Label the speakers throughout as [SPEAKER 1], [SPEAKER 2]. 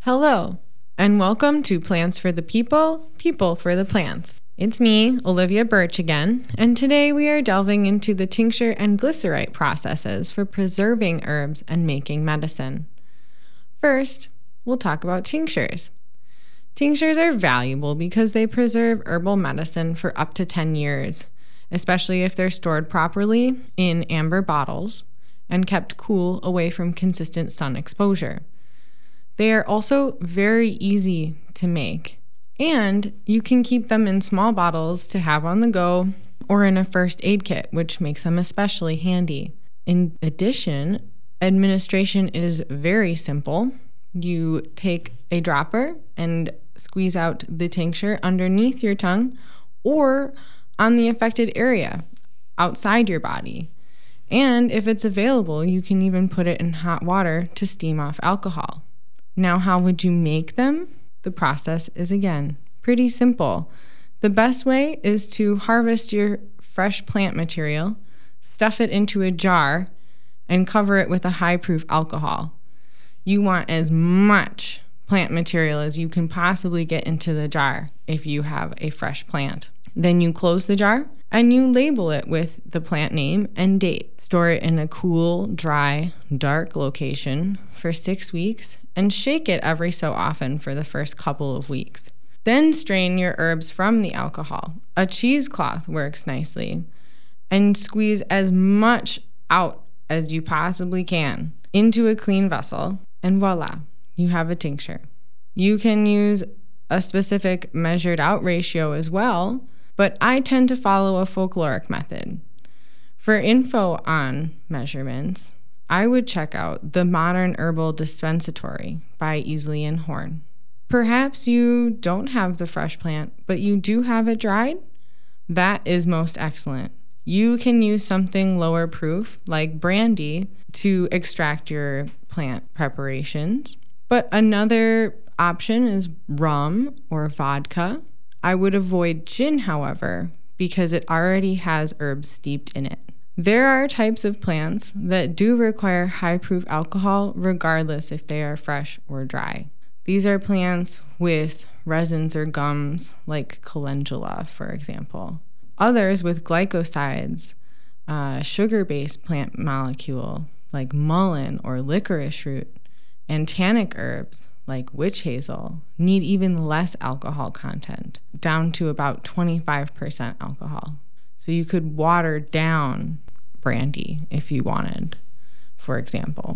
[SPEAKER 1] Hello, and welcome to Plants for the People, People for the Plants. It's me, Olivia Birch again, and today we are delving into the tincture and glycerite processes for preserving herbs and making medicine. First, we'll talk about tinctures. Tinctures are valuable because they preserve herbal medicine for up to 10 years, especially if they're stored properly in amber bottles and kept cool away from consistent sun exposure. They are also very easy to make, and you can keep them in small bottles to have on the go or in a first aid kit, which makes them especially handy. In addition, administration is very simple. You take a dropper and squeeze out the tincture underneath your tongue or on the affected area outside your body. And if it's available, you can even put it in hot water to steam off alcohol. Now, how would you make them? The process is, again, pretty simple. The best way is to harvest your fresh plant material, stuff it into a jar, and cover it with a high-proof alcohol. You want as much plant material as you can possibly get into the jar if you have a fresh plant. Then you close the jar and you label it with the plant name and date. Store it in a cool, dry, dark location for 6 weeks and shake it every so often for the first couple of weeks. Then strain your herbs from the alcohol. A cheesecloth works nicely. And squeeze as much out as you possibly can into a clean vessel, and voila, you have a tincture. You can use a specific measured out ratio as well, but I tend to follow a folkloric method. For info on measurements, I would check out The Modern Herbal Dispensatory by Easley and Horn. Perhaps you don't have the fresh plant, but you do have it dried? That is most excellent. You can use something lower proof, like brandy, to extract your plant preparations. But another option is rum or vodka. I would avoid gin, however, because it already has herbs steeped in it. There are types of plants that do require high-proof alcohol regardless if they are fresh or dry. These are plants with resins or gums like calendula, for example. Others with glycosides, sugar-based plant molecule like mullein or licorice root, and tannic herbs like witch hazel need even less alcohol content, down to about 25% alcohol. So you could water down brandy if you wanted, for example.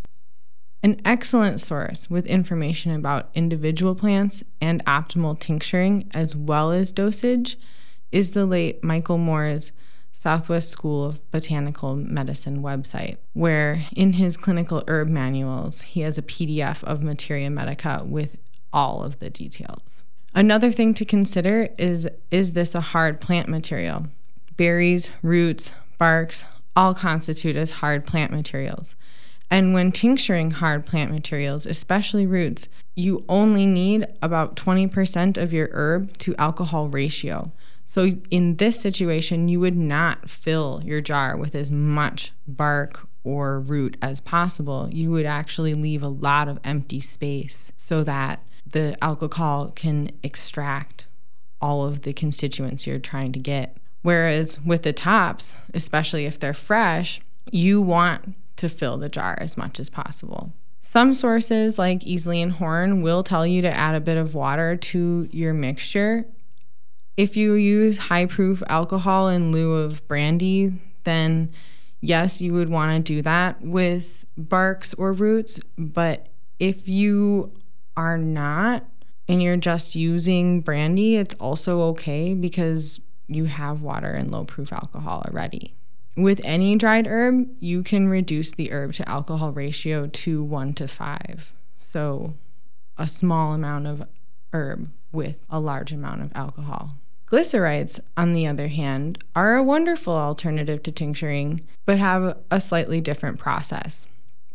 [SPEAKER 1] An excellent source with information about individual plants and optimal tincturing as well as dosage is the late Michael Moore's Southwest School of Botanical Medicine website, where in his clinical herb manuals, he has a PDF of Materia Medica with all of the details. Another thing to consider is this a hard plant material? Berries, roots, barks all constitute as hard plant materials. And when tincturing hard plant materials, especially roots, you only need about 20% of your herb to alcohol ratio. So in this situation, you would not fill your jar with as much bark or root as possible. You would actually leave a lot of empty space so that the alcohol can extract all of the constituents you're trying to get. Whereas with the tops, especially if they're fresh, you want to fill the jar as much as possible. Some sources like Easley and Horn will tell you to add a bit of water to your mixture. If you use high-proof alcohol in lieu of brandy, then yes, you would want to do that with barks or roots. But if you are not and you're just using brandy, it's also okay because you have water and low-proof alcohol already. With any dried herb, you can reduce the herb to alcohol ratio to 1:5. So a small amount of herb with a large amount of alcohol. Glycerites, on the other hand, are a wonderful alternative to tincturing, but have a slightly different process.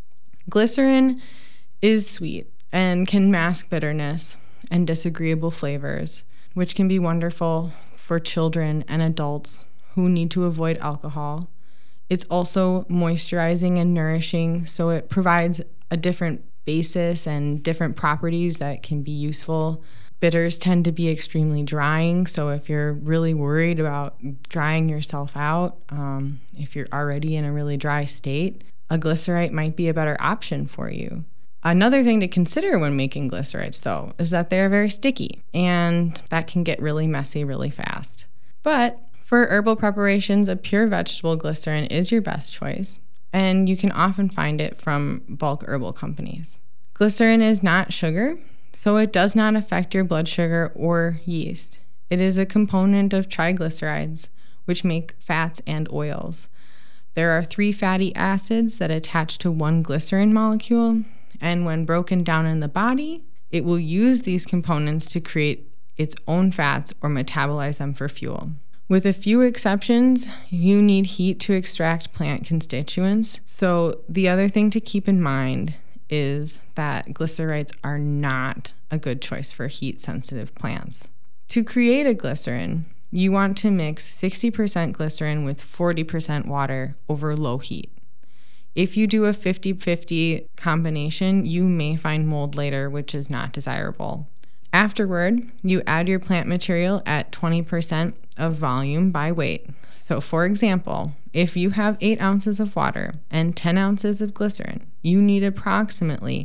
[SPEAKER 1] Glycerin is sweet and can mask bitterness and disagreeable flavors, which can be wonderful for children and adults who need to avoid alcohol. It's also moisturizing and nourishing, so it provides a different basis and different properties that can be useful. Bitters tend to be extremely drying, so if you're really worried about drying yourself out, if you're already in a really dry state, a glycerite might be a better option for you. Another thing to consider when making glycerites, though, is that they're very sticky, and that can get really messy really fast. But for herbal preparations, a pure vegetable glycerin is your best choice, and you can often find it from bulk herbal companies. Glycerin is not sugar, so it does not affect your blood sugar or yeast. It is a component of triglycerides, which make fats and oils. There are 3 fatty acids that attach to one glycerin molecule, and when broken down in the body, it will use these components to create its own fats or metabolize them for fuel. With a few exceptions, you need heat to extract plant constituents. So the other thing to keep in mind is that glycerites are not a good choice for heat-sensitive plants. To create a glycerin, you want to mix 60% glycerin with 40% water over low heat. If you do a 50-50 combination, you may find mold later, which is not desirable. Afterward, you add your plant material at 20% of volume by weight. So for example, if you have 8 ounces of water and 10 ounces of glycerin, you need approximately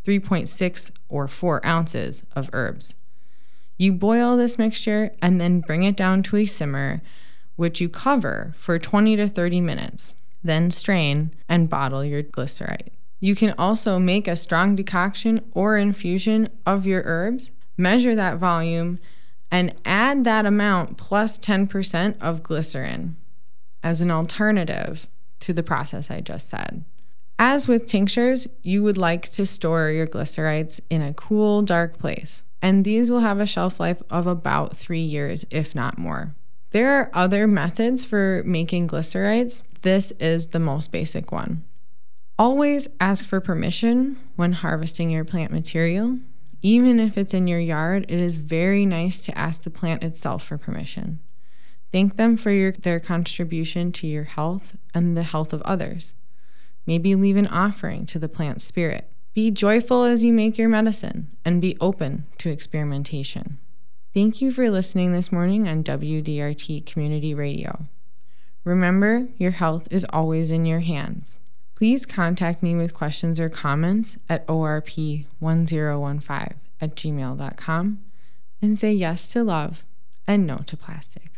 [SPEAKER 1] 3.6 or 4 ounces of herbs. You boil this mixture and then bring it down to a simmer, which you cover for 20 to 30 minutes. Then strain and bottle your glycerite. You can also make a strong decoction or infusion of your herbs, measure that volume, and add that amount plus 10% of glycerin as an alternative to the process I just said. As with tinctures, you would like to store your glycerites in a cool, dark place, and these will have a shelf life of about 3 years, if not more. There are other methods for making glycerites. This is the most basic one. Always ask for permission when harvesting your plant material. Even if it's in your yard, it is very nice to ask the plant itself for permission. Thank them for their contribution to your health and the health of others. Maybe leave an offering to the plant's spirit. Be joyful as you make your medicine and be open to experimentation. Thank you for listening this morning on WDRT Community Radio. Remember, your health is always in your hands. Please contact me with questions or comments at orp1015@gmail.com and say yes to love and no to plastic.